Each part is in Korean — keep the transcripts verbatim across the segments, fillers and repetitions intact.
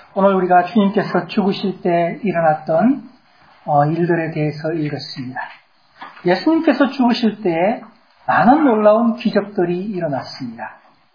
오늘 우리가 주님께서 죽으실 때 일어났던 어, 일들에 대해서 읽었습니다. 예수님께서 죽으실 때 많은 놀라운 기적들이 일어났습니다.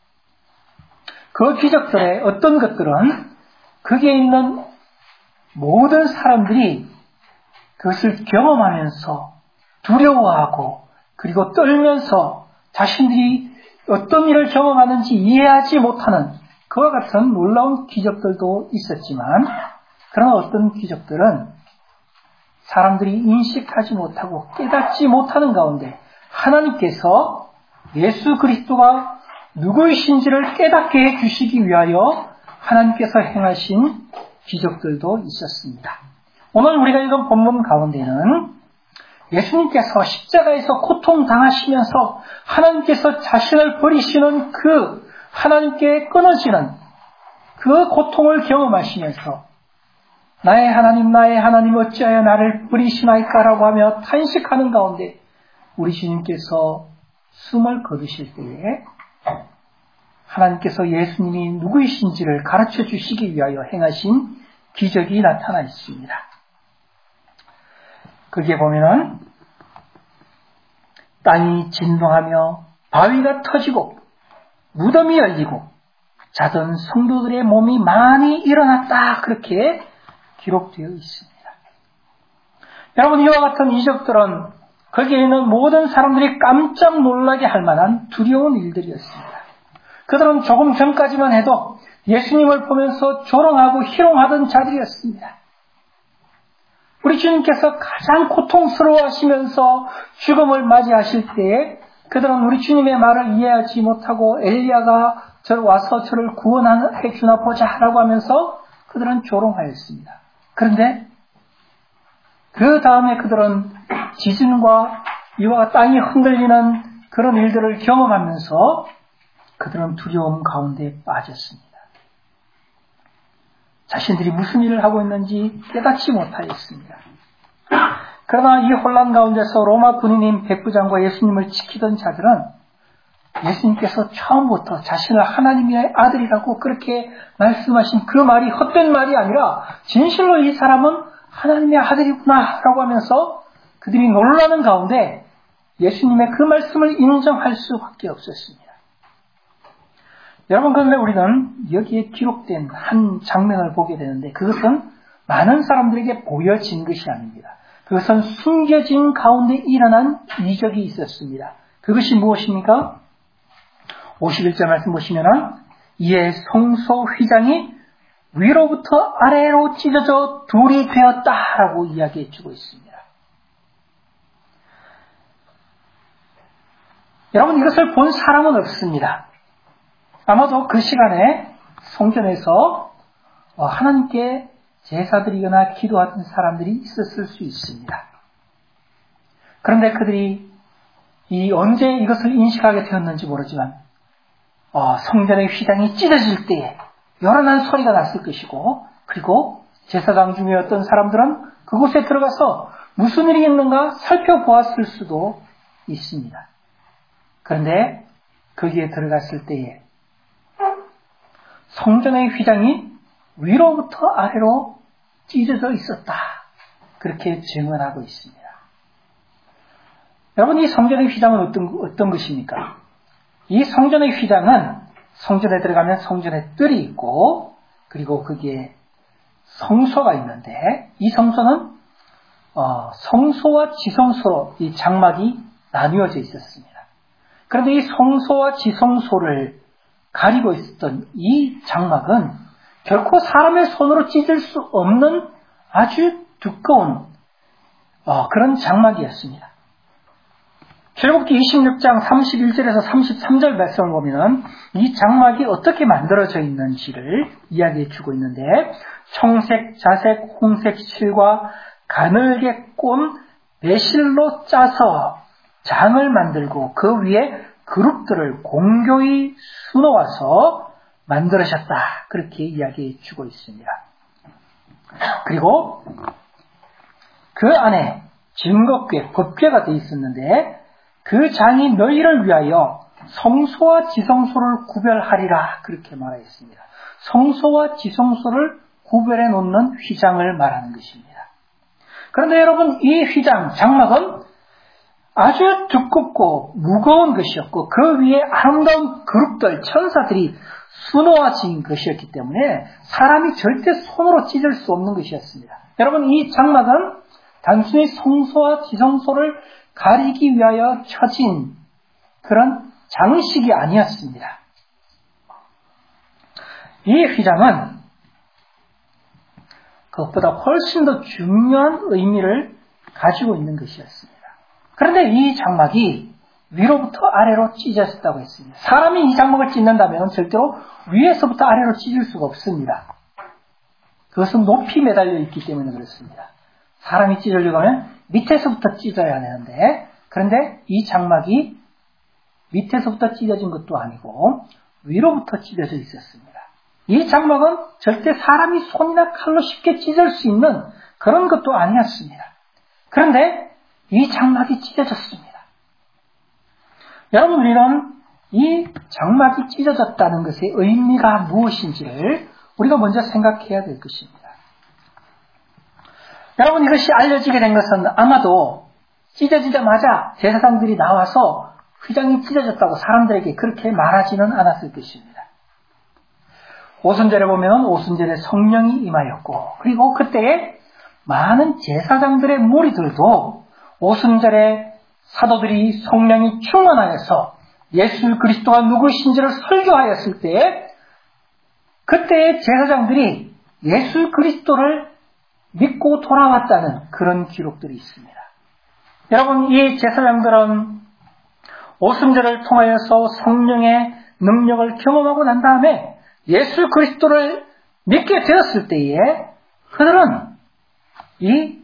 그 기적들의 어떤 것들은 거기에 있는 모든 사람들이 그것을 경험하면서 두려워하고 그리고 떨면서 자신들이 어떤 일을 경험하는지 이해하지 못하는 그와 같은 놀라운 기적들도 있었지만, 그러나 어떤 기적들은 사람들이 인식하지 못하고 깨닫지 못하는 가운데 하나님께서 예수 그리스도가 누구이신지를 깨닫게 해주시기 위하여 하나님께서 행하신 기적들도 있었습니다. 오늘 우리가 읽은 본문 가운데는 예수님께서 십자가에서 고통당하시면서 하나님께서 자신을 버리시는 그 하나님께 끊어지는 그 고통을 경험하시면서 나의 하나님 나의 하나님 어찌하여 나를 버리시나이까라고 하며 탄식하는 가운데 우리 주님께서 숨을 거두실 때에 하나님께서 예수님이 누구이신지를 가르쳐 주시기 위하여 행하신 기적이 나타나 있습니다. 거기에 보면은 땅이 진동하며 바위가 터지고 무덤이 열리고 자던 성도들의 몸이 많이 일어났다, 그렇게 기록되어 있습니다. 여러분, 이와 같은 이적들은 거기에 있는 모든 사람들이 깜짝 놀라게 할 만한 두려운 일들이었습니다. 그들은 조금 전까지만 해도 예수님을 보면서 조롱하고 희롱하던 자들이었습니다. 우리 주님께서 가장 고통스러워하시면서 죽음을 맞이하실 때에 그들은 우리 주님의 말을 이해하지 못하고 엘리야가 저를 와서 저를 구원해 주나 보자 라고 하면서 그들은 조롱하였습니다. 그런데 그 다음에 그들은 지진과 이와 땅이 흔들리는 그런 일들을 경험하면서 그들은 두려움 가운데 빠졌습니다. 자신들이 무슨 일을 하고 있는지 깨닫지 못하였습니다. 그러나 이 혼란 가운데서 로마 군인인 백부장과 예수님을 지키던 자들은 예수님께서 처음부터 자신을 하나님의 아들이라고 그렇게 말씀하신 그 말이 헛된 말이 아니라 진실로 이 사람은 하나님의 아들이구나 라고 하면서 그들이 놀라는 가운데 예수님의 그 말씀을 인정할 수밖에 없었습니다. 여러분, 그런데 우리는 여기에 기록된 한 장면을 보게 되는데 그것은 많은 사람들에게 보여진 것이 아닙니다. 그것은 숨겨진 가운데 일어난 이적이 있었습니다. 그것이 무엇입니까? 오십일 절 말씀 보시면은 이에 성소 휘장이 위로부터 아래로 찢어져 둘이 되었다라고 이야기해 주고 있습니다. 여러분, 이것을 본 사람은 없습니다. 아마도 그 시간에 성전에서 하나님께 제사드리거나 기도하던 사람들이 있었을 수 있습니다. 그런데 그들이 이 언제 이것을 인식하게 되었는지 모르지만 어, 성전의 휘장이 찢어질 때에 요란한 소리가 났을 것이고, 그리고 제사장 중에 어떤 사람들은 그곳에 들어가서 무슨 일이 있는가 살펴보았을 수도 있습니다. 그런데 거기에 들어갔을 때에 성전의 휘장이 위로부터 아래로 찢어져 있었다, 그렇게 증언하고 있습니다. 여러분, 이 성전의 휘장은 어떤, 어떤 것입니까? 이 성전의 휘장은 성전에 들어가면 성전에 뜰이 있고 그리고 거기에 성소가 있는데 이 성소는 어, 성소와 지성소로 이 장막이 나뉘어져 있었습니다. 그런데 이 성소와 지성소를 가리고 있었던 이 장막은 결코 사람의 손으로 찢을 수 없는 아주 두꺼운 어, 그런 장막이었습니다. 출애굽기 이십육 장 삼십일 절에서 삼십삼 절 말씀을 보면 이 장막이 어떻게 만들어져 있는지를 이야기해 주고 있는데, 청색, 자색, 홍색 실과 가늘게 꼰 매실로 짜서 장을 만들고 그 위에 그룹들을 공교히 수놓아서 만들으셨다, 그렇게 이야기해 주고 있습니다. 그리고 그 안에 증거궤, 법궤가 되어 있었는데 그 장이 너희를 위하여 성소와 지성소를 구별하리라, 그렇게 말하였습니다. 성소와 지성소를 구별해 놓는 휘장을 말하는 것입니다. 그런데 여러분, 이 휘장, 장막은 아주 두껍고 무거운 것이었고 그 위에 아름다운 그룹들, 천사들이 수놓아진 것이었기 때문에 사람이 절대 손으로 찢을 수 없는 것이었습니다. 여러분, 이 장막은 단순히 성소와 지성소를 가리기 위하여 쳐진 그런 장식이 아니었습니다. 이 휘장은 그것보다 훨씬 더 중요한 의미를 가지고 있는 것이었습니다. 그런데 이 장막이 위로부터 아래로 찢어졌다고 했습니다. 사람이 이 장막을 찢는다면 절대로 위에서부터 아래로 찢을 수가 없습니다. 그것은 높이 매달려 있기 때문에 그렇습니다. 사람이 찢으려고 하면 밑에서부터 찢어야 되는데, 그런데 이 장막이 밑에서부터 찢어진 것도 아니고 위로부터 찢어져 있었습니다. 이 장막은 절대 사람이 손이나 칼로 쉽게 찢을 수 있는 그런 것도 아니었습니다. 그런데 이 장막이 찢어졌습니다. 여러분, 우리는 이 장막이 찢어졌다는 것의 의미가 무엇인지를 우리가 먼저 생각해야 될 것입니다. 여러분, 이것이 알려지게 된 것은 아마도 찢어지자마자 제사장들이 나와서 휘장이 찢어졌다고 사람들에게 그렇게 말하지는 않았을 것입니다. 오순절에 보면 오순절에 성령이 임하였고, 그리고 그때에 많은 제사장들의 무리들도 오순절에 사도들이 성령이 충만하여서 예수 그리스도가 누구신지를 설교하였을 때에 그때의 제사장들이 예수 그리스도를 믿고 돌아왔다는 그런 기록들이 있습니다. 여러분, 이 제사장들은 오순절을 통하여서 성령의 능력을 경험하고 난 다음에 예수 그리스도를 믿게 되었을 때에 그들은 이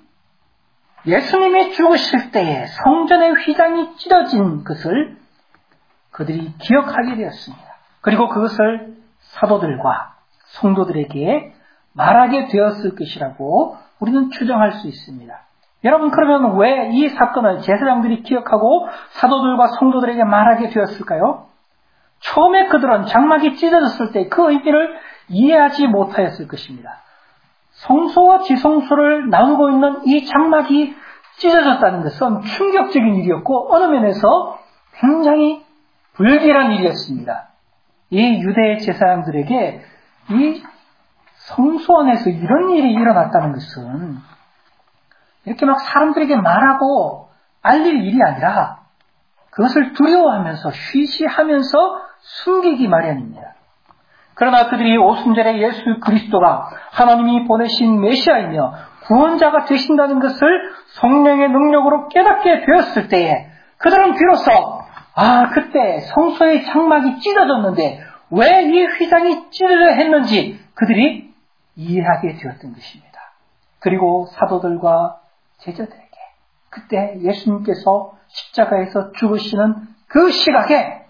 예수님이 죽으실 때에 성전의 휘장이 찢어진 것을 그들이 기억하게 되었습니다. 그리고 그것을 사도들과 성도들에게 말하게 되었을 것이라고 우리는 추정할 수 있습니다. 여러분, 그러면 왜 이 사건을 제사장들이 기억하고 사도들과 성도들에게 말하게 되었을까요? 처음에 그들은 장막이 찢어졌을 때 그 의미를 이해하지 못하였을 것입니다. 성소와 지성소를 나누고 있는 이 장막이 찢어졌다는 것은 충격적인 일이었고 어느 면에서 굉장히 불길한 일이었습니다. 이 유대 제사장들에게 이 성소 안에서 이런 일이 일어났다는 것은 이렇게 막 사람들에게 말하고 알릴 일이 아니라 그것을 두려워하면서 쉬쉬하면서 숨기기 마련입니다. 그러나 그들이 오순절에 예수 그리스도가 하나님이 보내신 메시아이며 구원자가 되신다는 것을 성령의 능력으로 깨닫게 되었을 때에 그들은 비로소 아, 그때 성소의 장막이 찢어졌는데 왜 이 휘장이 찢어져야 했는지 그들이 이해하게 되었던 것입니다. 그리고 사도들과 제자들에게 그때 예수님께서 십자가에서 죽으시는 그 시각에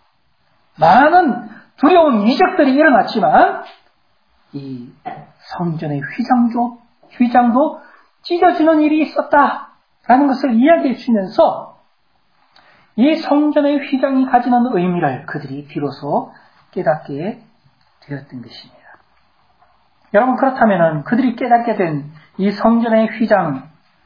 많은 두려운 이적들이 일어났지만 이 성전의 휘장도, 휘장도 찢어지는 일이 있었다라는 것을 이야기해 주면서 이 성전의 휘장이 가지는 의미를 그들이 비로소 깨닫게 되었던 것입니다. 여러분, 그렇다면 그들이 깨닫게 된 이 성전의 휘장의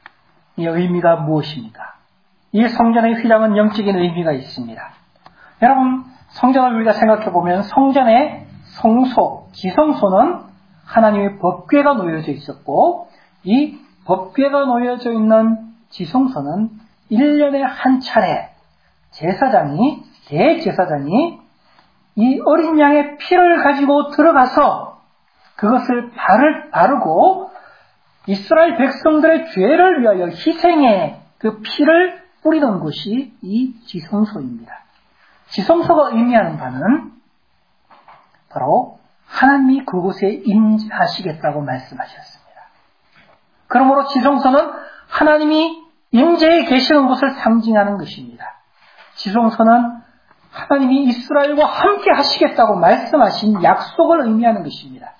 의미가 무엇입니까? 이 성전의 휘장은 영적인 의미가 있습니다. 여러분, 성전을 우리가 생각해보면 성전의 성소, 지성소는 하나님의 법궤가 놓여져 있었고 이 법궤가 놓여져 있는 지성소는 일 년에 한 차례 제사장이, 대제사장이 이 어린 양의 피를 가지고 들어가서 그것을 바를, 바르고 이스라엘 백성들의 죄를 위하여 희생의 그 피를 뿌리던 곳이 이 지성소입니다. 지성소가 의미하는 바는 바로 하나님이 그곳에 임재하시겠다고 말씀하셨습니다. 그러므로 지성소는 하나님이 임재해 계시는 곳을 상징하는 것입니다. 지성소는 하나님이 이스라엘과 함께 하시겠다고 말씀하신 약속을 의미하는 것입니다.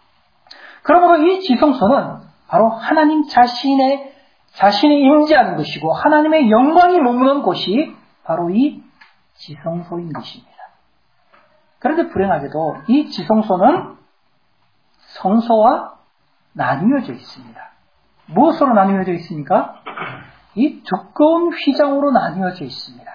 그러므로 이 지성소는 바로 하나님 자신의, 자신이 임재하는 것이고 하나님의 영광이 머무는 곳이 바로 이 지성소인 것입니다. 그런데 불행하게도 이 지성소는 성소와 나뉘어져 있습니다. 무엇으로 나뉘어져 있습니까? 이 두꺼운 휘장으로 나뉘어져 있습니다.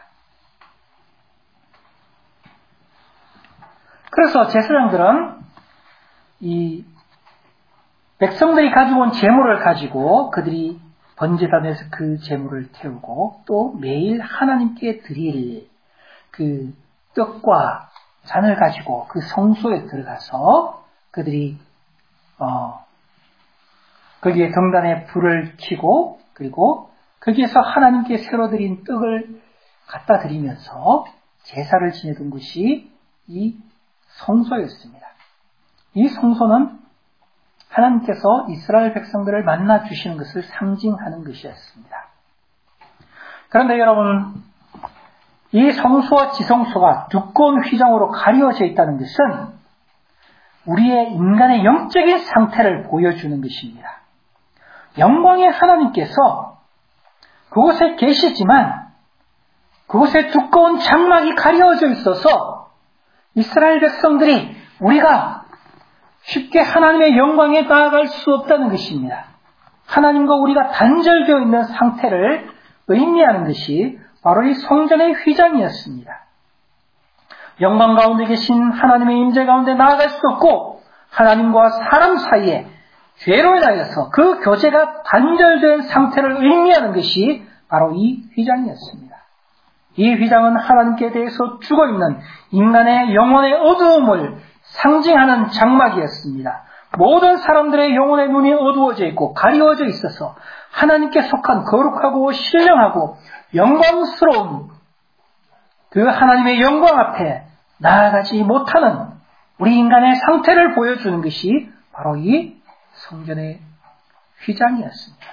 그래서 제사장들은 이 백성들이 가지고 온 제물을 가지고 그들이 번제단에서 그 제물을 태우고 또 매일 하나님께 드릴 그 떡과 잔을 가지고 그 성소에 들어가서 그들이 어 거기에 경단에 불을 켜고 그리고 거기에서 하나님께 새로 드린 떡을 갖다 드리면서 제사를 지내던 것이 이 성소였습니다. 이 성소는 하나님께서 이스라엘 백성들을 만나 주시는 것을 상징하는 것이었습니다. 그런데 여러분, 이 성소와 지성소가 두꺼운 휘장으로 가려져 있다는 것은 우리의 인간의 영적인 상태를 보여주는 것입니다. 영광의 하나님께서 그곳에 계시지만 그곳에 두꺼운 장막이 가려져 있어서 이스라엘 백성들이 우리가 쉽게 하나님의 영광에 나아갈 수 없다는 것입니다. 하나님과 우리가 단절되어 있는 상태를 의미하는 것이 바로 이 성전의 휘장이었습니다. 영광 가운데 계신 하나님의 임재 가운데 나아갈 수 없고 하나님과 사람 사이에 죄로 인하여서 그 교제가 단절된 상태를 의미하는 것이 바로 이 휘장이었습니다. 이 휘장은 하나님께 대해서 죽어있는 인간의 영혼의 어두움을 상징하는 장막이었습니다. 모든 사람들의 영혼의 눈이 어두워져 있고 가리워져 있어서 하나님께 속한 거룩하고 신령하고 영광스러운 그 하나님의 영광 앞에 나아가지 못하는 우리 인간의 상태를 보여주는 것이 바로 이 성전의 휘장이었습니다.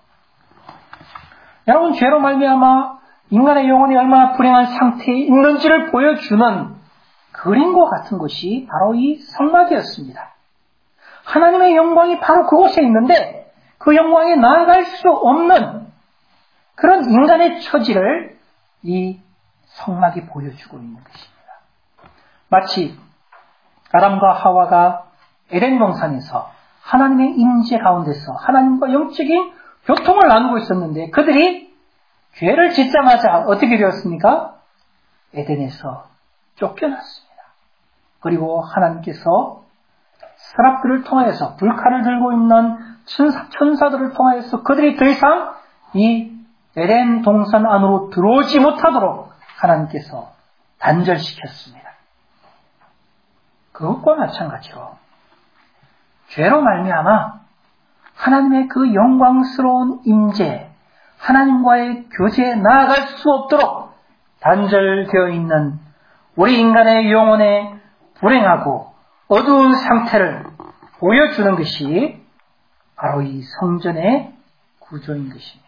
여러분, 죄로 말미암아 인간의 영혼이 얼마나 불행한 상태에 있는지를 보여주는 그림과 같은 것이 바로 이 성막이었습니다. 하나님의 영광이 바로 그곳에 있는데 그 영광에 나아갈 수 없는 그런 인간의 처지를 이 성막이 보여주고 있는 것입니다. 마치 아담과 하와가 에덴 동산에서 하나님의 임재 가운데서 하나님과 영적인 교통을 나누고 있었는데 그들이 죄를 짓자마자 어떻게 되었습니까? 에덴에서 쫓겨났습니다. 그리고 하나님께서 스랍들을 통하여서 불칼을 들고 있는 천사, 천사들을 통하여서 그들이 더 이상 이 에덴 동산 안으로 들어오지 못하도록 하나님께서 단절시켰습니다. 그것과 마찬가지로 죄로 말미암아 하나님의 그 영광스러운 임재, 하나님과의 교제에 나아갈 수 없도록 단절되어 있는 우리 인간의 영혼의 불행하고 어두운 상태를 보여주는 것이 바로 이 성전의 구조인 것입니다.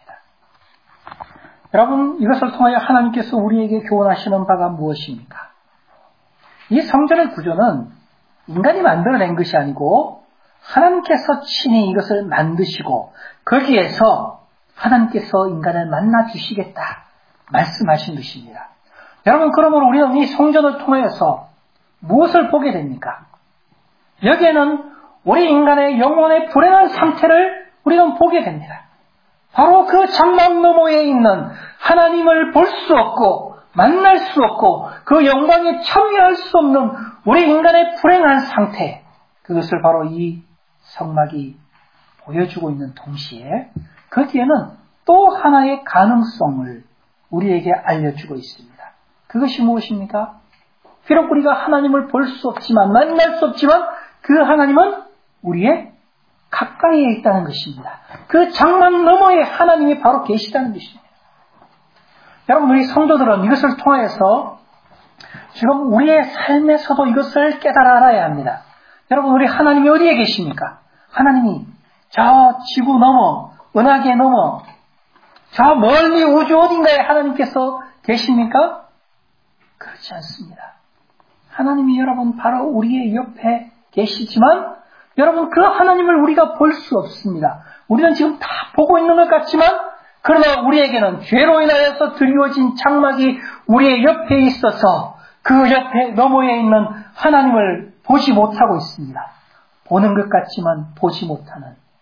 여러분, 이것을 통하여 하나님께서 우리에게 교훈하시는 바가 무엇입니까? 이 성전의 구조는 인간이 만들어낸 것이 아니고 하나님께서 친히 이것을 만드시고 거기에서 하나님께서 인간을 만나 주시겠다 말씀하신 것입니다. 여러분, 그러므로 우리는 이 성전을 통하여서 무엇을 보게 됩니까? 여기에는 우리 인간의 영혼의 불행한 상태를 우리는 보게 됩니다. 바로 그 장막 너머에 있는 하나님을 볼 수 없고 만날 수 없고 그 영광에 참여할 수 없는 우리 인간의 불행한 상태, 그것을 바로 이 성막이 보여주고 있는 동시에 거기에는 또 하나의 가능성을 우리에게 알려주고 있습니다. 그것이 무엇입니까? 비록 우리가 하나님을 볼 수 없지만 만날 수 없지만 그 하나님은 우리의 가까이에 있다는 것입니다. 그 장막 너머에 하나님이 바로 계시다는 것입니다. 여러분, 우리 성도들은 이것을 통하여서 지금 우리의 삶에서도 이것을 깨달아 알아야 합니다. 여러분, 우리 하나님이 어디에 계십니까? 하나님이 저 지구 너머, 은하계 너머, 저 멀리 우주 어딘가에 하나님께서 계십니까? 그렇지 않습니다. 하나님이 여러분 바로 우리의 옆에 계시지만 여러분 그 하나님을 우리가 볼 수 없습니다. 우리는 지금 다 보고 있는 것 같지만 그러나 우리에게는 죄로 인하여서 드리워진 장막이 우리의 옆에 있어서 그 옆에 너머에 있는 하나님을 보지 못하고 있습니다. 보는 것 같지만 보지 못하는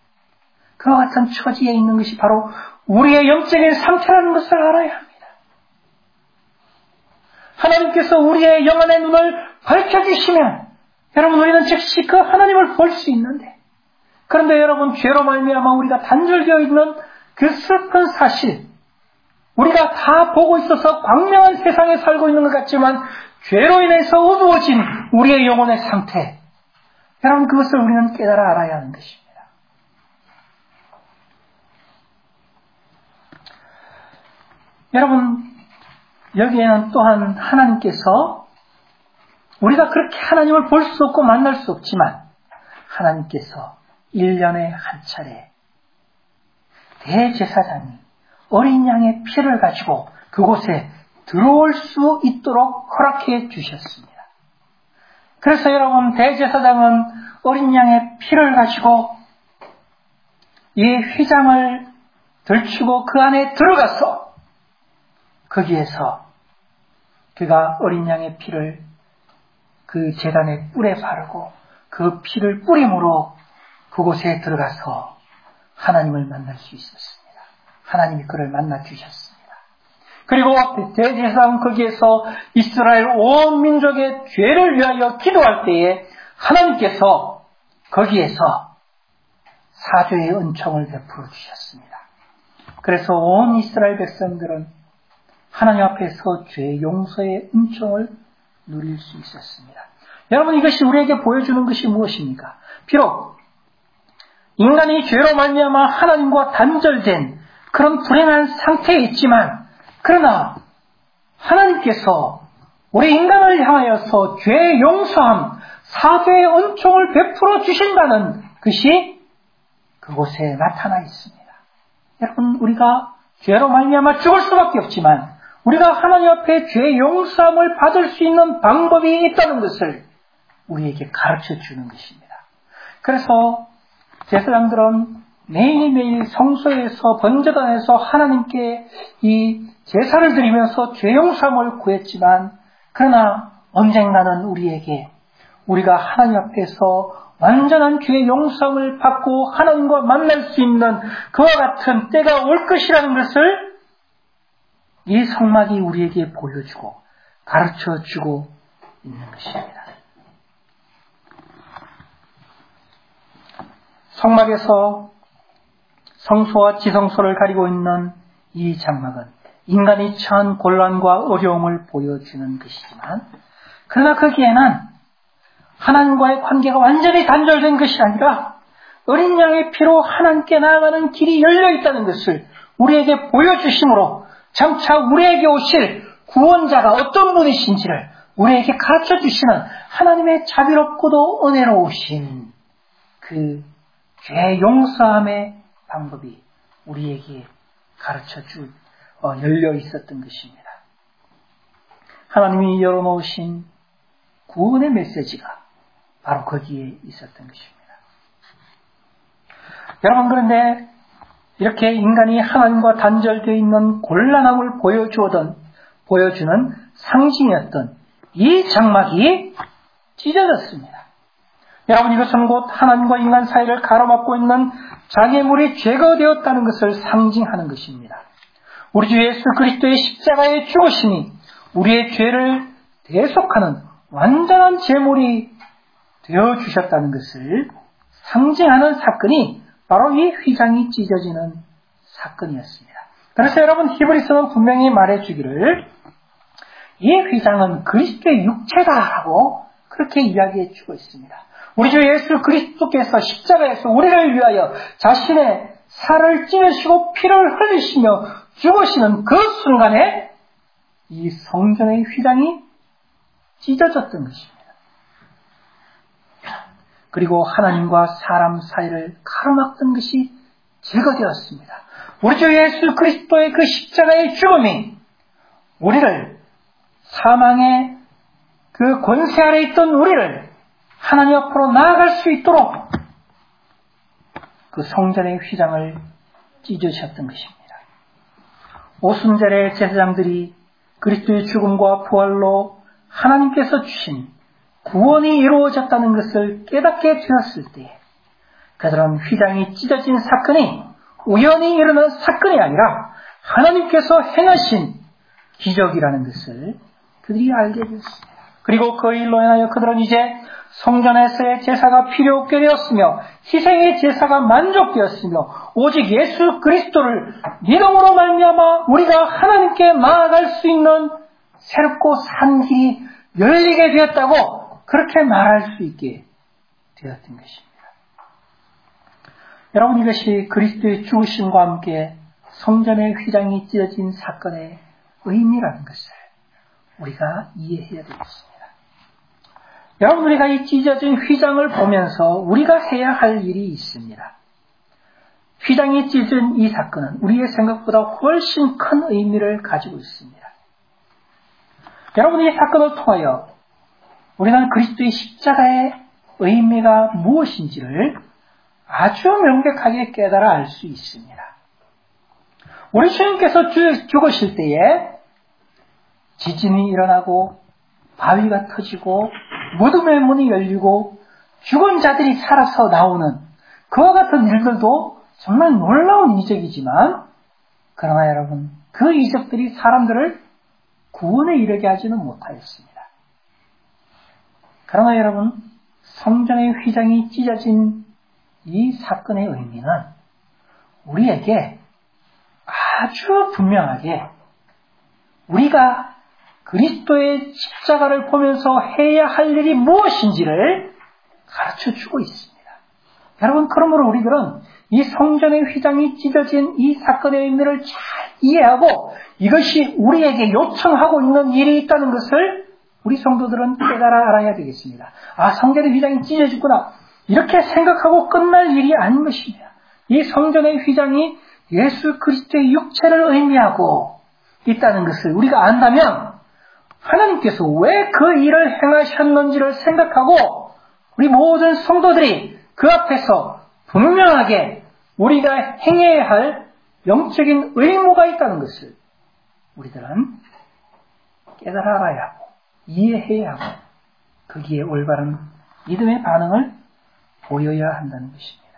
그와 같은 처지에 있는 것이 바로 우리의 영적인 상태라는 것을 알아야 합니다. 하나님께서 우리의 영안의 눈을 밝혀주시면 여러분 우리는 즉시 그 하나님을 볼 수 있는데, 그런데 여러분 죄로 말미암아 우리가 단절되어 있는 그 슬픈 사실, 우리가 다 보고 있어서 광명한 세상에 살고 있는 것 같지만 죄로 인해서 어두워진 우리의 영혼의 상태, 여러분 그것을 우리는 깨달아 알아야 하는 것입니다. 여러분 여기에는 또한 하나님께서 우리가 그렇게 하나님을 볼 수 없고 만날 수 없지만 하나님께서 일 년에 한 차례 대제사장이 어린 양의 피를 가지고 그곳에 들어올 수 있도록 허락해 주셨습니다. 그래서 여러분 대제사장은 어린 양의 피를 가지고 이 휘장을 들추고 그 안에 들어가서 거기에서 그가 어린 양의 피를 그 제단의 뿔에 바르고 그 피를 뿌림으로 그곳에 들어가서 하나님을 만날 수 있었습니다. 하나님이 그를 만나 주셨습니다. 그리고 대제사장은 거기에서 이스라엘 온 민족의 죄를 위하여 기도할 때에 하나님께서 거기에서 사죄의 은총을 베풀어 주셨습니다. 그래서 온 이스라엘 백성들은 하나님 앞에서 죄 용서의 은총을 누릴 수 있었습니다. 여러분 이것이 우리에게 보여주는 것이 무엇입니까? 비록 인간이 죄로 말미암아 하나님과 단절된 그런 불행한 상태에 있지만, 그러나 하나님께서 우리 인간을 향하여서 죄 용서함, 사죄의 은총을 베풀어 주신다는 것이 그곳에 나타나 있습니다. 여러분 우리가 죄로 말미암아 죽을 수밖에 없지만 우리가 하나님 앞에 죄 용서함을 받을 수 있는 방법이 있다는 것을 우리에게 가르쳐 주는 것입니다. 그래서 제사장들은 매일매일 성소에서 번제단에서 하나님께 이 제사를 드리면서 죄 용서함을 구했지만, 그러나 언젠가는 우리에게 우리가 하나님 앞에서 완전한 죄 용서함을 받고 하나님과 만날 수 있는 그와 같은 때가 올 것이라는 것을 이 성막이 우리에게 보여주고 가르쳐주고 있는 것입니다. 성막에서 성소와 지성소를 가리고 있는 이 장막은 인간이 처한 곤란과 어려움을 보여주는 것이지만, 그러나 거기에는 하나님과의 관계가 완전히 단절된 것이 아니라 어린 양의 피로 하나님께 나아가는 길이 열려 있다는 것을 우리에게 보여주심으로 점차 우리에게 오실 구원자가 어떤 분이신지를 우리에게 가르쳐 주시는 하나님의 자비롭고도 은혜로우신 그 죄 용서함의 방법이 우리에게 가르쳐 주, 어, 열려 있었던 것입니다. 하나님이 열어놓으신 구원의 메시지가 바로 거기에 있었던 것입니다. 여러분, 그런데 이렇게 인간이 하나님과 단절되어 있는 곤란함을 보여주던, 보여주는 상징이었던 이 장막이 찢어졌습니다. 여러분, 이것은 곧 하나님과 인간 사이를 가로막고 있는 장애물이 제거되었다는 것을 상징하는 것입니다. 우리 주 예수 그리스도의 십자가의 죽으심이 우리의 죄를 대속하는 완전한 제물이 되어주셨다는 것을 상징하는 사건이 바로 이 휘장이 찢어지는 사건이었습니다. 그래서 여러분, 히브리서는 분명히 말해주기를 이 휘장은 그리스도의 육체다라고 그렇게 이야기해 주고 있습니다. 우리 주 예수 그리스도께서 십자가에서 우리를 위하여 자신의 살을 찢으시고 피를 흘리시며 죽으시는 그 순간에 이 성전의 휘장이 찢어졌던 것입니다. 그리고 하나님과 사람 사이를 가로막던 것이 제거되었습니다. 우리 주 예수 그리스도의 그 십자가의 죽음이 우리를, 사망의 그 권세 아래 있던 우리를 하나님 앞으로 나아갈 수 있도록 그 성전의 휘장을 찢으셨던 것입니다. 오순절의 제사장들이 그리스도의 죽음과 부활로 하나님께서 주신 구원이 이루어졌다는 것을 깨닫게 되었을 때 그들은 휘장이 찢어진 사건이 우연히 일어난 사건이 아니라 하나님께서 행하신 기적이라는 것을 그들이 알게 되었습니다. 그리고 그 일로 인하여 그들은 이제 성전에서의 제사가 필요 없게 되었으며 희생의 제사가 만족되었으며 오직 예수 그리스도를 믿음으로 말미암아 우리가 하나님께 나아갈 수 있는 새롭고 산 길이 열리게 되었다고 그렇게 말할 수 있게 되었던 것입니다. 여러분, 이것이 그리스도의 죽으심과 함께 성전의 휘장이 찢어진 사건의 의미라는 것을 우리가 이해해야 되겠습니다. 여러분, 우리가 이 찢어진 휘장을 보면서 우리가 해야 할 일이 있습니다. 휘장이 찢어진 이 사건은 우리의 생각보다 훨씬 큰 의미를 가지고 있습니다. 여러분, 이 사건을 통하여 우리는 그리스도의 십자가의 의미가 무엇인지를 아주 명백하게 깨달아 알 수 있습니다. 우리 주님께서 죽으실 때에 지진이 일어나고 바위가 터지고 무덤의 문이 열리고 죽은 자들이 살아서 나오는 그와 같은 일들도 정말 놀라운 이적이지만, 그러나 여러분, 그 이적들이 사람들을 구원에 이르게 하지는 못하였습니다. 그러나 여러분, 성전의 휘장이 찢어진 이 사건의 의미는 우리에게 아주 분명하게 우리가 그리스도의 십자가를 보면서 해야 할 일이 무엇인지를 가르쳐주고 있습니다. 여러분, 그러므로 우리들은 이 성전의 휘장이 찢어진 이 사건의 의미를 잘 이해하고 이것이 우리에게 요청하고 있는 일이 있다는 것을 우리 성도들은 깨달아 알아야 되겠습니다. 아, 성전의 휘장이 찢어졌구나, 이렇게 생각하고 끝날 일이 아닌 것입니다. 이 성전의 휘장이 예수 그리스도의 육체를 의미하고 있다는 것을 우리가 안다면 하나님께서 왜 그 일을 행하셨는지를 생각하고 우리 모든 성도들이 그 앞에서 분명하게 우리가 행해야 할 영적인 의무가 있다는 것을 우리들은 깨달아 알아야 하고 이해해야 하고 거기에 올바른 믿음의 반응을 보여야 한다는 것입니다.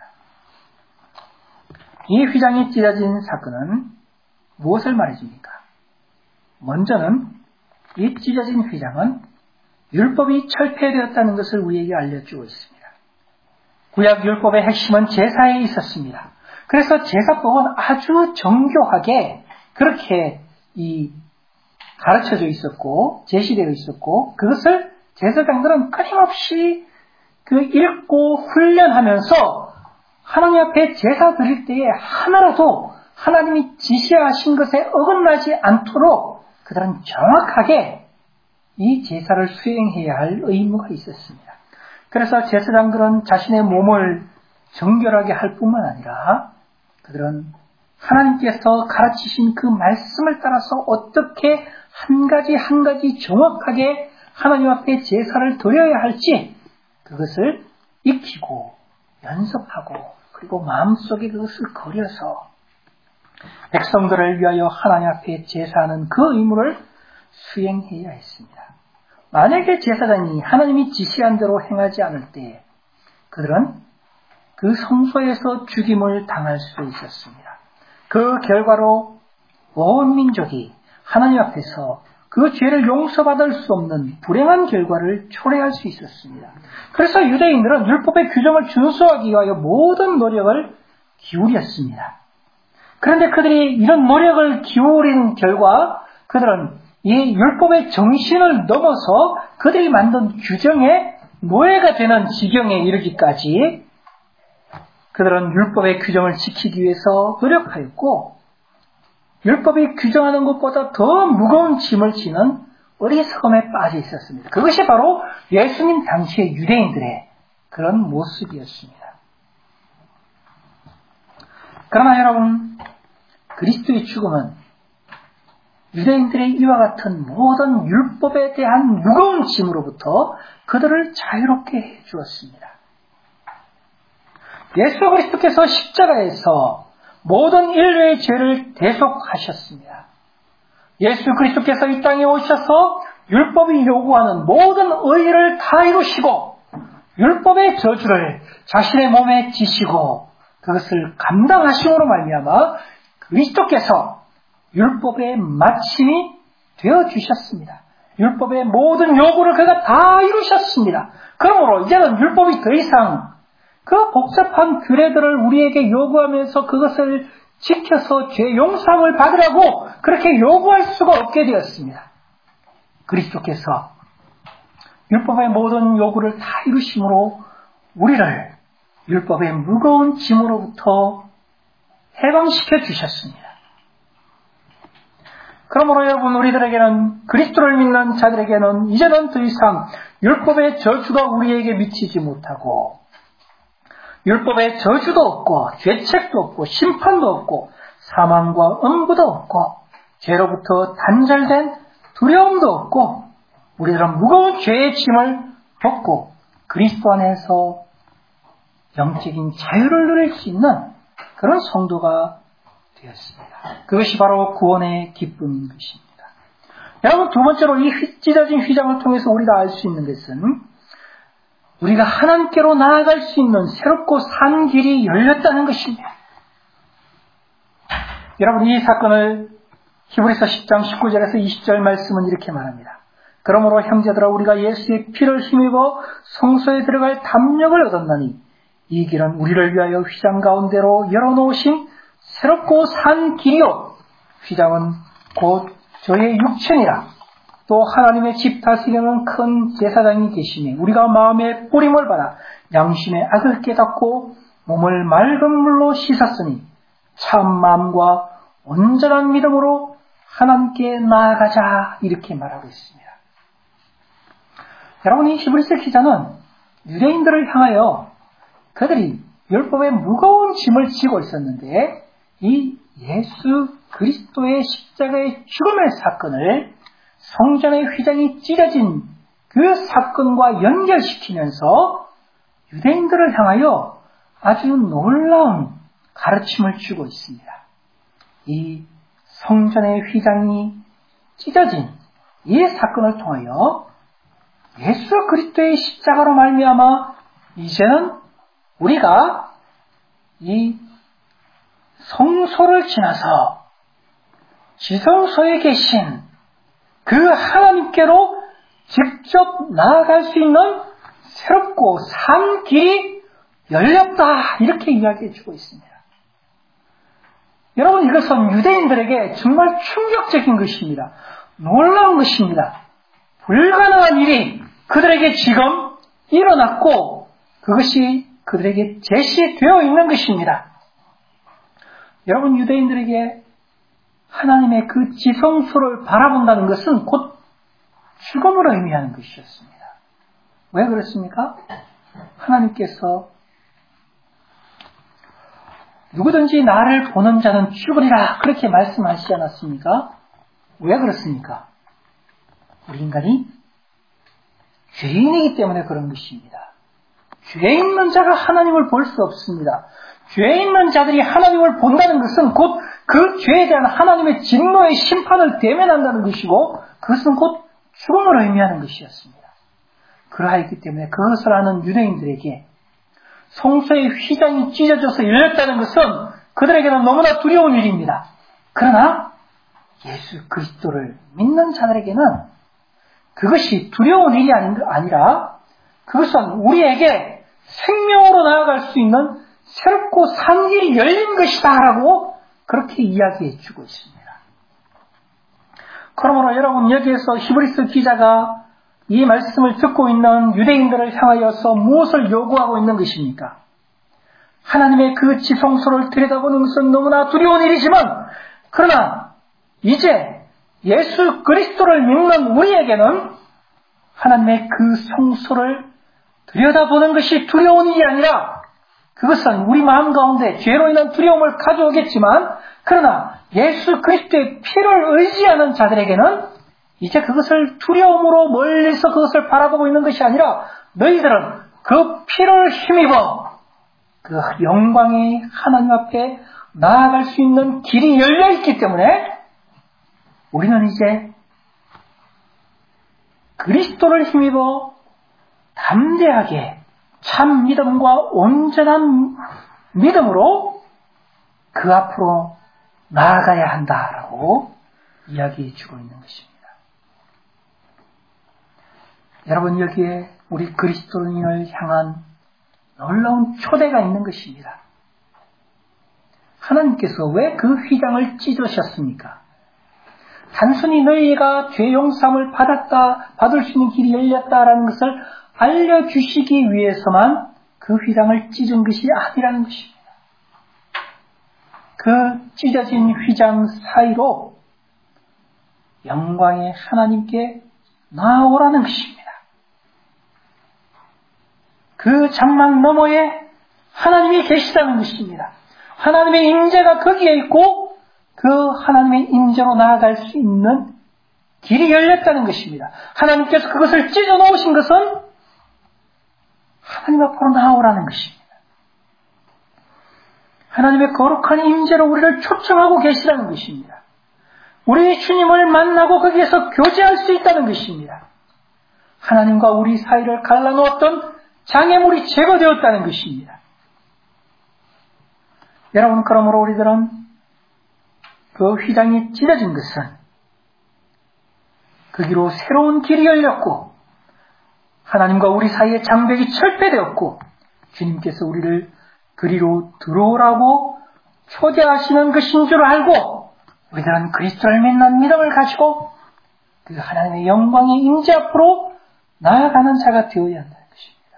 이 휘장이 찢어진 사건은 무엇을 말해줍니까? 먼저는 이 찢어진 휘장은 율법이 철폐되었다는 것을 우리에게 알려주고 있습니다. 구약 율법의 핵심은 제사에 있었습니다. 그래서 제사법은 아주 정교하게 그렇게 이 가르쳐져 있었고 제시되어 있었고, 그것을 제사장들은 끊임없이 그 읽고 훈련하면서 하나님 앞에 제사 드릴 때에 하나라도 하나님이 지시하신 것에 어긋나지 않도록 그들은 정확하게 이 제사를 수행해야 할 의무가 있었습니다. 그래서 제사장들은 자신의 몸을 정결하게 할 뿐만 아니라 그들은 하나님께서 가르치신 그 말씀을 따라서 어떻게 한 가지 한 가지 정확하게 하나님 앞에 제사를 드려야 할지 그것을 익히고 연습하고 그리고 마음속에 그것을 거려서 백성들을 위하여 하나님 앞에 제사하는 그 의무를 수행해야 했습니다. 만약에 제사장이 하나님이 지시한 대로 행하지 않을 때 그들은 그 성소에서 죽임을 당할 수 있었습니다. 그 결과로 온 민족이 하나님 앞에서 그 죄를 용서받을 수 없는 불행한 결과를 초래할 수 있었습니다. 그래서 유대인들은 율법의 규정을 준수하기 위하여 모든 노력을 기울였습니다. 그런데 그들이 이런 노력을 기울인 결과 그들은 이 율법의 정신을 넘어서 그들이 만든 규정에 노예가 되는 지경에 이르기까지 그들은 율법의 규정을 지키기 위해서 노력하였고, 율법이 규정하는 것보다 더 무거운 짐을 지는 어리석음에 빠져 있었습니다. 그것이 바로 예수님 당시의 유대인들의 그런 모습이었습니다. 그러나 여러분, 그리스도의 죽음은 유대인들의 이와 같은 모든 율법에 대한 무거운 짐으로부터 그들을 자유롭게 해주었습니다. 예수 그리스도께서 십자가에서 모든 인류의 죄를 대속하셨습니다. 예수 그리스도께서 이 땅에 오셔서 율법이 요구하는 모든 의의를 다 이루시고 율법의 저주를 자신의 몸에 지시고 그것을 감당하심으로 말미암아 그리스도께서 율법의 마침이 되어주셨습니다. 율법의 모든 요구를 그가 다 이루셨습니다. 그러므로 이제는 율법이 더 이상 그 복잡한 규례들을 우리에게 요구하면서 그것을 지켜서 죄 용서함을 받으라고 그렇게 요구할 수가 없게 되었습니다. 그리스도께서 율법의 모든 요구를 다 이루심으로 우리를 율법의 무거운 짐으로부터 해방시켜 주셨습니다. 그러므로 여러분, 우리들에게는, 그리스도를 믿는 자들에게는 이제는 더 이상 율법의 저주가 우리에게 미치지 못하고 율법의 저주도 없고 죄책도 없고 심판도 없고 사망과 음부도 없고 죄로부터 단절된 두려움도 없고 우리들은 무거운 죄의 짐을 벗고 그리스도 안에서 영적인 자유를 누릴 수 있는 그런 성도가 되었습니다. 그것이 바로 구원의 기쁨인 것입니다. 여러분, 두 번째로 이 휘, 찢어진 휘장을 통해서 우리가 알 수 있는 것은 우리가 하나님께로 나아갈 수 있는 새롭고 산 길이 열렸다는 것입니다. 여러분, 이 사건을 히브리서 십 장 십구 절에서 이십 절 말씀은 이렇게 말합니다. 그러므로 형제들아, 우리가 예수의 피를 힘입어 성소에 들어갈 담력을 얻었나니 이 길은 우리를 위하여 휘장 가운데로 열어놓으신 새롭고 산 길이요, 휘장은 곧 저의 육체니라. 또 하나님의 집 다스리는 큰 제사장이 계시니 우리가 마음의 뿌림을 받아 양심의 악을 깨닫고 몸을 맑은 물로 씻었으니 참 마음과 온전한 믿음으로 하나님께 나아가자, 이렇게 말하고 있습니다. 여러분, 이 히브리서 기자는 유대인들을 향하여 그들이 율법의 무거운 짐을 지고 있었는데 이 예수 그리스도의 십자가의 죽음의 사건을 성전의 휘장이 찢어진 그 사건과 연결시키면서 유대인들을 향하여 아주 놀라운 가르침을 주고 있습니다. 이 성전의 휘장이 찢어진 이 사건을 통하여 예수 그리스도의 십자가로 말미암아 이제는 우리가 이 성소를 지나서 지성소에 계신 그 하나님께로 직접 나아갈 수 있는 새롭고 산 길이 열렸다, 이렇게 이야기해 주고 있습니다. 여러분, 이것은 유대인들에게 정말 충격적인 것입니다. 놀라운 것입니다. 불가능한 일이 그들에게 지금 일어났고 그것이 그들에게 제시되어 있는 것입니다. 여러분, 유대인들에게 하나님의 그 지성소를 바라본다는 것은 곧 죽음을 의미하는 것이었습니다. 왜 그렇습니까? 하나님께서 누구든지 나를 보는 자는 죽으리라, 그렇게 말씀하시지 않았습니까? 왜 그렇습니까? 우리 인간이 죄인이기 때문에 그런 것입니다. 죄 있는 자가 하나님을 볼 수 없습니다. 죄 있는 자들이 하나님을 본다는 것은 곧 그 죄에 대한 하나님의 진노의 심판을 대면한다는 것이고 그것은 곧 죽음을 의미하는 것이었습니다. 그러하였기 때문에 그것을 아는 유대인들에게 성소의 휘장이 찢어져서 열렸다는 것은 그들에게는 너무나 두려운 일입니다. 그러나 예수 그리스도를 믿는 자들에게는 그것이 두려운 일이 아니라 그것은 우리에게 생명으로 나아갈 수 있는 새롭고 산 길이 열린 것이다 라고 그렇게 이야기해 주고 있습니다. 그러므로 여러분, 여기에서 히브리서 기자가 이 말씀을 듣고 있는 유대인들을 향하여서 무엇을 요구하고 있는 것입니까? 하나님의 그 지성소를 들여다보는 것은 너무나 두려운 일이지만 그러나 이제 예수 그리스도를 믿는 우리에게는 하나님의 그 성소를 들여다보는 것이 두려운 일이 아니라 그것은 우리 마음 가운데 죄로 인한 두려움을 가져오겠지만 그러나 예수 그리스도의 피를 의지하는 자들에게는 이제 그것을 두려움으로 멀리서 그것을 바라보고 있는 것이 아니라 너희들은 그 피를 힘입어 그 영광의 하나님 앞에 나아갈 수 있는 길이 열려있기 때문에 우리는 이제 그리스도를 힘입어 담대하게 참 믿음과 온전한 믿음으로 그 앞으로 나아가야 한다라고 이야기해 주고 있는 것입니다. 여러분, 여기에 우리 그리스도인을 향한 놀라운 초대가 있는 것입니다. 하나님께서 왜 그 휘장을 찢으셨습니까? 단순히 너희가 죄 용서함을 받았다, 받을 수 있는 길이 열렸다라는 것을 알려주시기 위해서만 그 휘장을 찢은 것이 아니라는 것입니다. 그 찢어진 휘장 사이로 영광의 하나님께 나오라는 것입니다. 그 장막 너머에 하나님이 계시다는 것입니다. 하나님의 임재가 거기에 있고 그 하나님의 임재로 나아갈 수 있는 길이 열렸다는 것입니다. 하나님께서 그것을 찢어 놓으신 것은 하나님 앞으로 나오라는 것입니다. 하나님의 거룩한 임재로 우리를 초청하고 계시다는 것입니다. 우리 주님을 만나고 거기에서 교제할 수 있다는 것입니다. 하나님과 우리 사이를 갈라놓았던 장애물이 제거되었다는 것입니다. 여러분, 그러므로 우리들은 그 휘장이 찢어진 것은 거기로 새로운 길이 열렸고 하나님과 우리 사이의 장벽이 철폐되었고 주님께서 우리를 그리로 들어오라고 초대하시는 것인 줄 알고 우리들은 그리스도를 믿는 믿음을 가지고 그 하나님의 영광의 임재 앞으로 나아가는 자가 되어야 한다는 것입니다.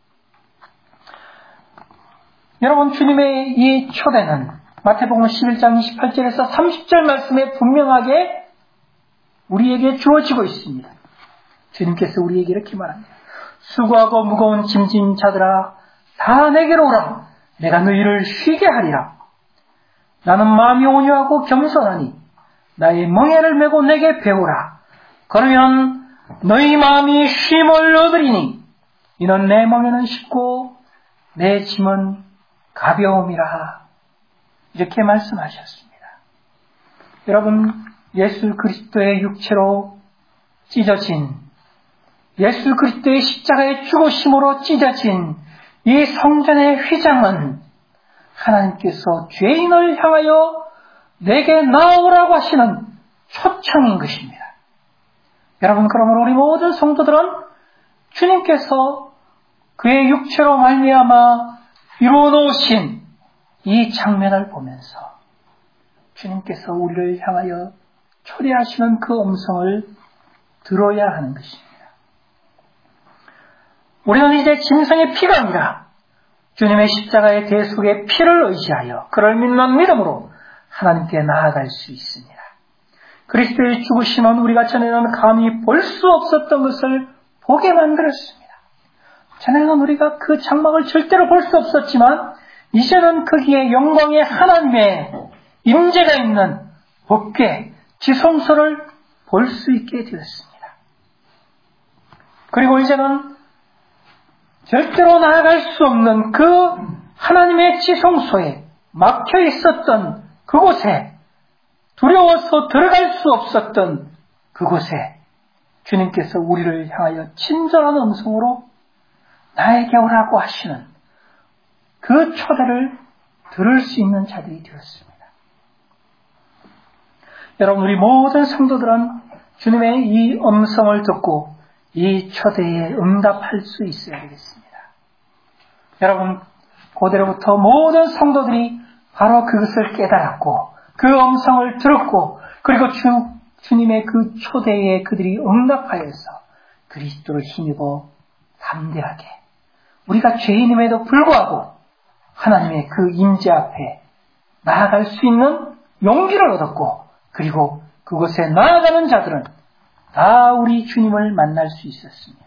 여러분, 주님의 이 초대는 마태복음 십일 장 이십팔 절에서 삼십 절 말씀에 분명하게 우리에게 주어지고 있습니다. 주님께서 우리에게 이렇게 말합니다. 수고하고 무거운 짐진 자들아, 다 내게로 오라. 내가 너희를 쉬게 하리라. 나는 마음이 온유하고 겸손하니 나의 멍에를 메고 내게 배우라. 그러면 너희 마음이 쉼을 얻으리니 이는 내 멍에는 쉽고 내 짐은 가벼움이라. 이렇게 말씀하셨습니다. 여러분, 예수 그리스도의 육체로 찢어진, 예수 그리스도의 십자가의 죽으심으로 찢어진 이 성전의 휘장은 하나님께서 죄인을 향하여 내게 나오라고 하시는 초청인 것입니다. 여러분, 그러므로 우리 모든 성도들은 주님께서 그의 육체로 말미암아 이루어 놓으신 이 장면을 보면서 주님께서 우리를 향하여 초대하시는 그 음성을 들어야 하는 것입니다. 우리는 이제 짐승의 피가 아니라 주님의 십자가의 대속의 피를 의지하여 그를 믿는 믿음으로 하나님께 나아갈 수 있습니다. 그리스도의 죽으심은 우리가 전에는 감히 볼 수 없었던 것을 보게 만들었습니다. 전에는 우리가 그 장막을 절대로 볼 수 없었지만 이제는 거기에 영광의 하나님의 임재가 있는 법궤, 지성소를 볼 수 있게 되었습니다. 그리고 이제는 절대로 나아갈 수 없는 그 하나님의 지성소에 막혀 있었던 그곳에, 두려워서 들어갈 수 없었던 그곳에 주님께서 우리를 향하여 친절한 음성으로 나에게 오라고 하시는 그 초대를 들을 수 있는 자들이 되었습니다. 여러분, 우리 모든 성도들은 주님의 이 음성을 듣고 이 초대에 응답할 수 있어야 되겠습니다. 여러분, 고대로부터 모든 성도들이 바로 그것을 깨달았고 그 음성을 들었고 그리고 주, 주님의 그 초대에 그들이 응답하여서 그리스도를 힘입어 담대하게 우리가 죄인임에도 불구하고 하나님의 그 임재 앞에 나아갈 수 있는 용기를 얻었고 그리고 그곳에 나아가는 자들은 다 우리 주님을 만날 수 있었습니다.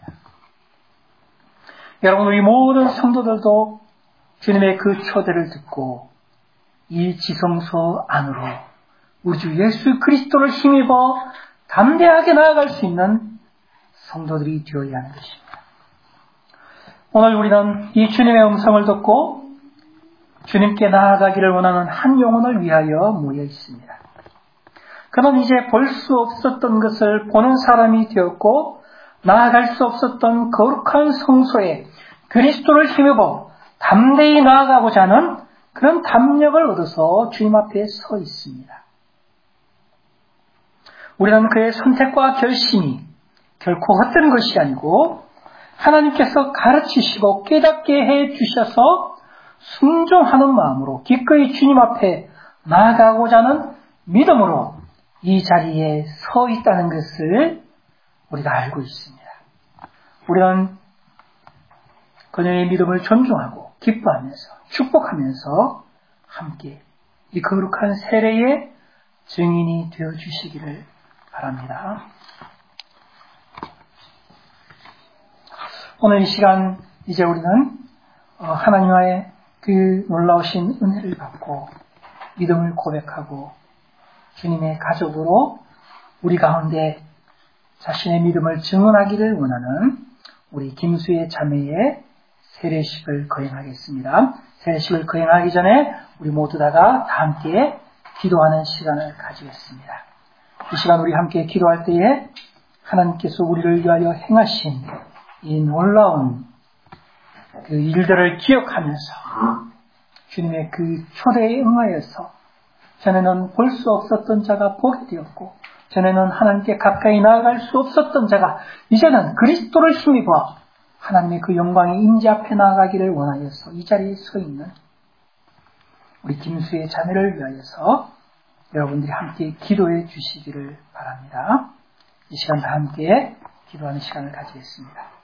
여러분, 우리 모든 성도들도 주님의 그 초대를 듣고 이 지성소 안으로 우리 주 예수 그리스도를 힘입어 담대하게 나아갈 수 있는 성도들이 되어야 하는 것입니다. 오늘 우리는 이 주님의 음성을 듣고 주님께 나아가기를 원하는 한 영혼을 위하여 모여 있습니다. 그는 이제 볼 수 없었던 것을 보는 사람이 되었고 나아갈 수 없었던 거룩한 성소에 그리스도를 힘입어 담대히 나아가고자 하는 그런 담력을 얻어서 주님 앞에 서 있습니다. 우리는 그의 선택과 결심이 결코 헛된 것이 아니고 하나님께서 가르치시고 깨닫게 해 주셔서 순종하는 마음으로 기꺼이 주님 앞에 나아가고자 하는 믿음으로 이 자리에 서 있다는 것을 우리가 알고 있습니다. 우리는 그녀의 믿음을 존중하고 기뻐하면서 축복하면서 함께 이 거룩한 세례의 증인이 되어주시기를 바랍니다. 오늘 이 시간 이제 우리는 하나님과의 그 놀라우신 은혜를 받고 믿음을 고백하고 주님의 가족으로 우리 가운데 자신의 믿음을 증언하기를 원하는 우리 김수의 자매의 세례식을 거행하겠습니다. 세례식을 거행하기 전에 우리 모두 다가 다 함께 기도하는 시간을 가지겠습니다. 이 시간 우리 함께 기도할 때에 하나님께서 우리를 위하여 행하신 이 놀라운 그 일들을 기억하면서 주님의 그 초대에 응하여서 전에는 볼 수 없었던 자가 보게 되었고 전에는 하나님께 가까이 나아갈 수 없었던 자가 이제는 그리스도를 힘입어 하나님의 그 영광의 임재 앞에 나아가기를 원하여서 이 자리에 서 있는 우리 김수의 자매를 위하여서 여러분들이 함께 기도해 주시기를 바랍니다. 이 시간 다 함께 기도하는 시간을 가지겠습니다.